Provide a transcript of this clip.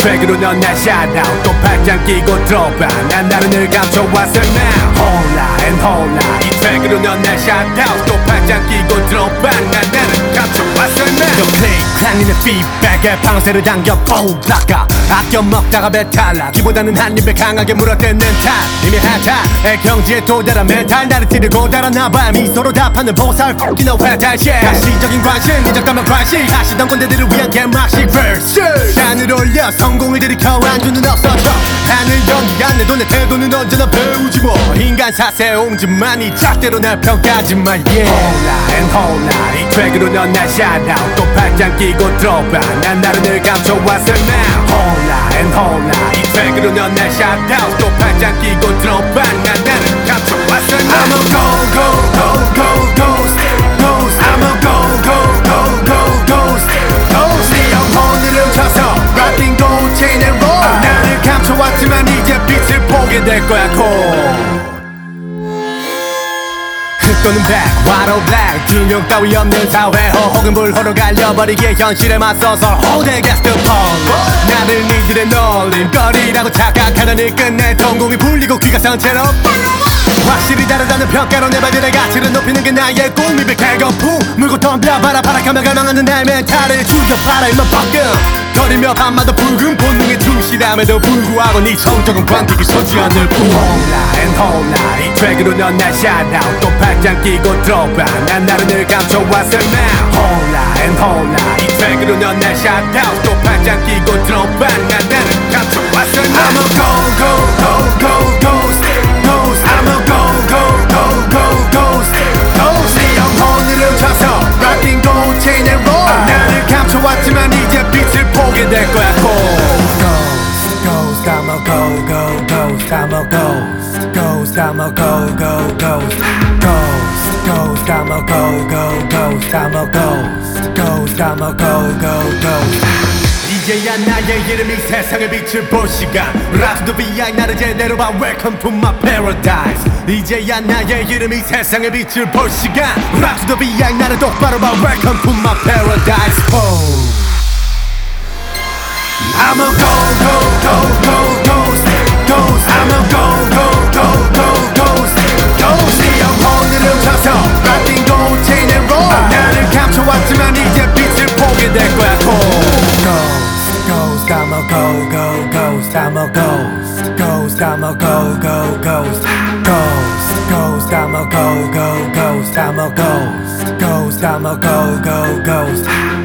트랙으로 넌 날 샷아웃 또 팔짱 끼고 들어봐 난 나를 늘 감춰왔어 now 홀라 앤 홀라 이 트랙으로 넌 날 샷아웃 또 팔짱 끼고 들어봐 난 나를 감춰왔어 now 더 클릭 클랑리는 feedback에 방세를 당겨 뽕 닦아 아껴 먹다가 배탈나 기보다는 한 입에 강하게 물어뜯는 탓 이미 한타의 경지에 도달한 멘탈 나를 찌르고 달아나봐 미소로 답하는 보살 Fucking no 회탈시 가시적인 관심 미적담한 관심 하시던 꼰대들을 위한 개막식 verse 산을 올려 성공을 들이켜 안주는 없어져 하늘 연기 안 내도 내 태도는 언제나 배우지 뭐 인간 사세 옹지만이 짝대로 날 평가하지 마 yeah 홀라 앤 홀라 이 트랙으로 넌 날 샷아웃 또 팔짱 끼고 들어봐 난 나를 늘 감춰왔어 now 홀라 앤 홀라 이 트랙으로 넌 날 샷아웃 또 팔짱 끼고 들어봐 난 나를 감춰왔어 now I'm a go go go go ghost ghost I'm a go go go go ghost ghost 네 영혼을 훔쳐서 rocking gold chain and roll 나를 감춰왔지만 이제 빛을 보게 될 거야 곧 흑도는 black, white or black 중력 따위 없는 사회 혹은 불호로 갈려버리기에 현실에 맞서서 hold against the pole 나를 니들의 놀림거리라고 착각하더니 끝내 동공이 풀리고 귀가 상처로 확실히 다르다는 평가로 내 발들의 가치를 높이는 게 나의 꿈 입에 개거품 물고 덤벼봐라 바라가며 갈망하는 나의 멘탈을 죽여봐라 임마 밖은 거리며 밤마다 붉은 본능에 충실함에도 불구하고 네 성적은 관객이 서지 않을 뿐 홀라 앤 홀라 이 트랙으로 넌 날 샷아웃 또 팔짱 끼고 들어봐 난 나를 늘 감춰왔어 now 홀라 앤 홀라 이 트랙으로 넌 날 샷아웃 또 팔짱 끼고 들어봐 난 나를 감춰왔어 now I'm a go go go go ghost ghost I'm a go go go go ghost ghost 네 영혼을 훔쳐서 rocking gold chain and roll 나를 감춰왔지만 이제 빛을 보게 될 거야 ghost ghost I'm a go go ghost I'm a ghost ghost I'm a go go ghost ghost ghost I'm a go go ghost I'm a ghost ghost I'm a go go ghost 이제야 나의 이름이 세상의 빛을 볼 시간 Rap to the VI 나를 제대로 봐 Welcome to my paradise 이제야 나의 이름이 세상의 빛을 볼 시간 Rap to the VI 나를 똑바로 봐 Welcome to my paradise oh. I'm a go go go go ghost ghost I'm a go go go go ghost ghost 네 영혼을 훔쳐서 rocking gold chain and roll 나를 감춰왔지만 이제 빛을 보게 될 거야 ghost I'm a go go ghost I'm a ghost ghost I'm a go go ghost ghost I'm a go go ghost I'm a ghost ghost I'm a go go ghost